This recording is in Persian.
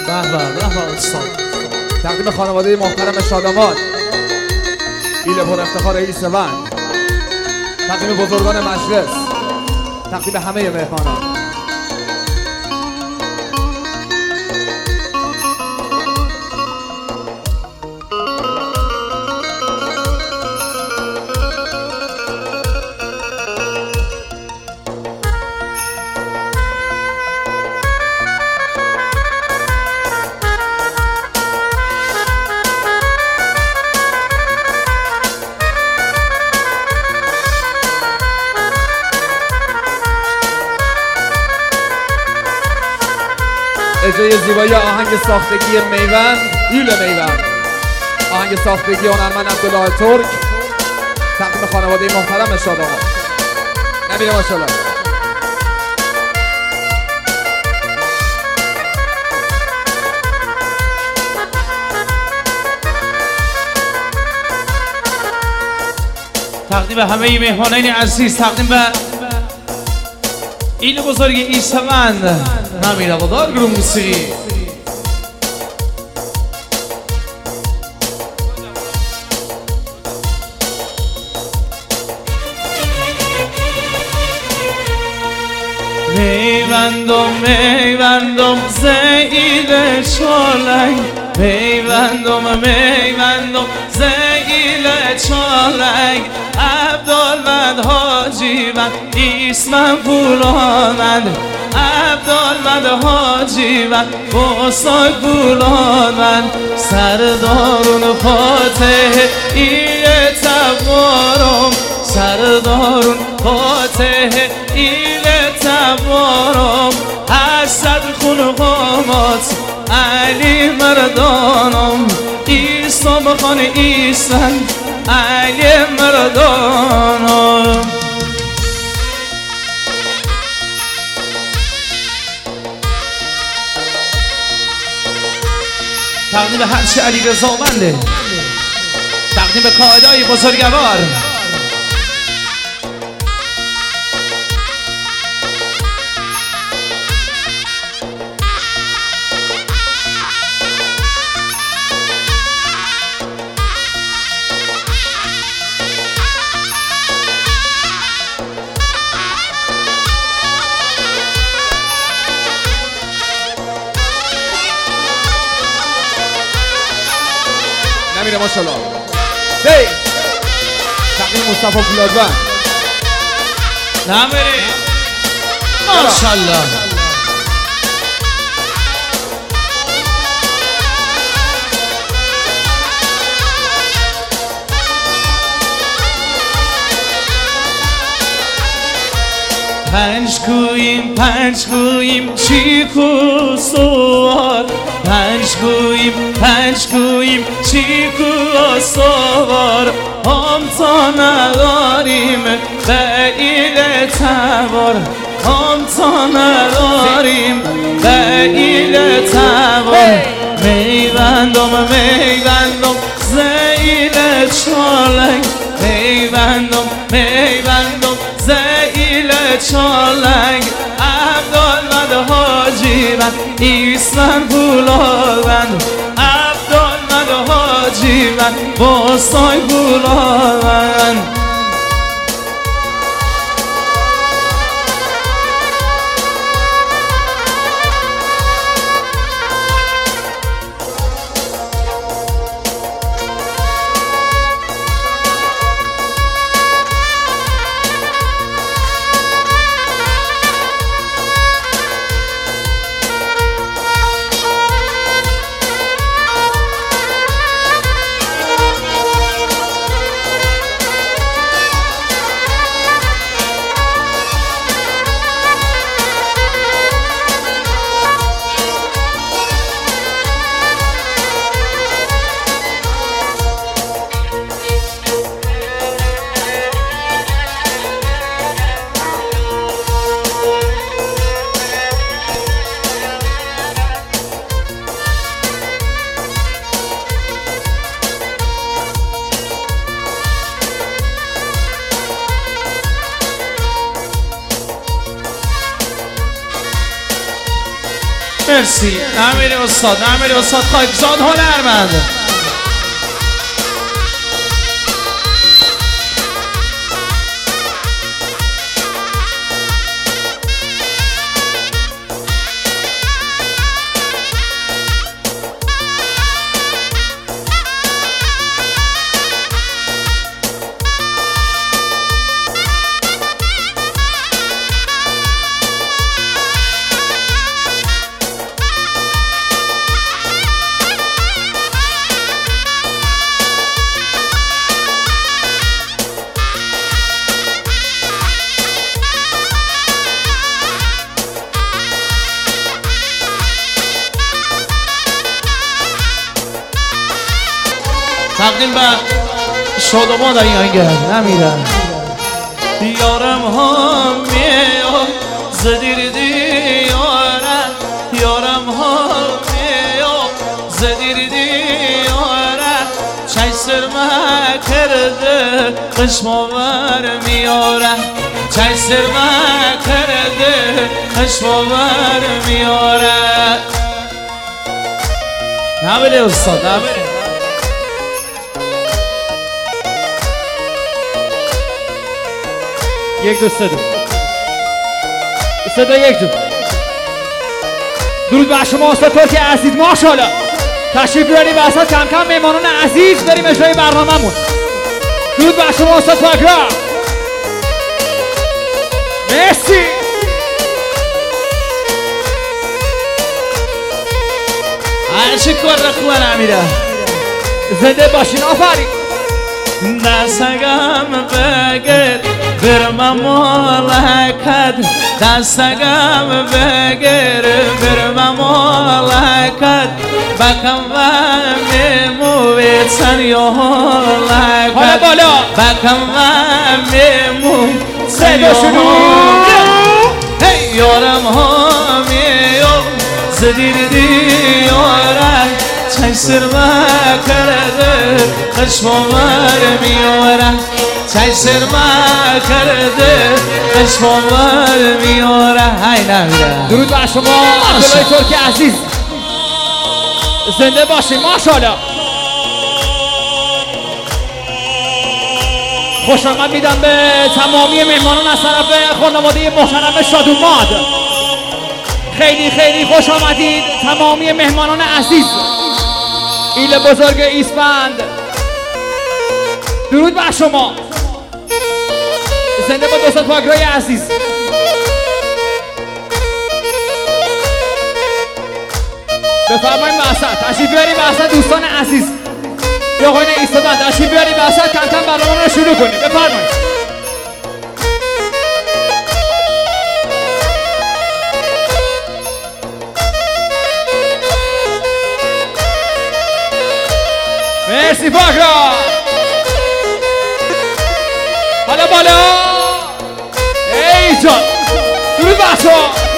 به به استاد. تقدیم خانواده محترم شادمان ایل پر افتخار ایسوند، تقدیم بزرگان مجلس، تقدیم همه مهمانان. اجرای زیبایی آهنگ ساختگی میوند، ایل میوند، آهنگ ساختگی هنرمند عبدالله ترک، تقدیم خانواده محترم شادمان. نمیره ماشاءالله. تقدیم همه مهمانان عزیز، تقدیم به ایل بزرگ ایسوند، نمی روادار گروه موسیقی. میوندم زیل چالنگ، میوندم زیل چالنگ، عبدالمند حاجی من اسمم پولانند، عبدالمند حاجی من بسای پولانند، سردارون فاتح ایل تبارم، سردارون فاتح ایل تبارم، حسد خون قامات علی مردانم، ایسام خان ایسن علی مردانم. تقدیم به هرچی علی رضامنده، تقدیم به قائدای بزرگوار. نمیره ماشاءالله. دی تقدیم مصطفی فولادوند. نمیره ماشاءالله. پنج گوییم چیک و سوار، پنج گوییم چیک و سوار، هم تا نداریم به ایل تبار، هم تا نداریم به ایل تبار. میوندم زیل چالنگ، میوندم زیل چالنگ، عبدالمند حاجی من اسمم پولانند، عبدالمند حاجی من بسای پولانند. مرسی امیر استاد خاکزاد هنرمند. تقدیم به شادمان در این آهنگ نمیرم یارم ها میام زدیر دیارم یارم ها میام زدیر دیارم چای سرمه کرده قشماور میارم چای سرمه کرده قشماور میارم. نبیده استاد نبیده. یک دو سه دو سه دو یک دو. درود بر شما استاد ترک عزیز ماشاءالله تشریف بیارید وسط کم کم مهمانان عزیز بریم اجرای برنامه‌مون. درود بر شما استاد فاگرا مرسی. هرچی کار خوبه نمیره زنده باشین آفرین. دستگم بگیر برم مالکت دستگم بگیر برم مالکت بکم و میموید سن یا حالکت حالا بالا بکم و میموید سن یا حالکت یارم ها میام زدیر دیارم چای سرمه کرده قشماور میارم چای سرمه کرده قشماور میارم. های نمیرم. درود بر شما عبدالله ترک عزیز زنده باشین ماشاءالله. خوش آمد میدم به تمامی مهمانان از طرف خانواده محترم شادوماد. خیلی خیلی خوش آمدید تمامی مهمانان عزیز ایل بزرگ ایسفند. درود بر شما زنده با دوستان فاگرای عزیز. بفرمایید وسط تشریف بیارید وسط دوستان عزیز. یا آقایان ایستادن تشریف بیارید وسط کم کم برنامه رو شروع کنید. بفرمایید. مرسی فاگرا. حالا بالا ای جان درود بر شما.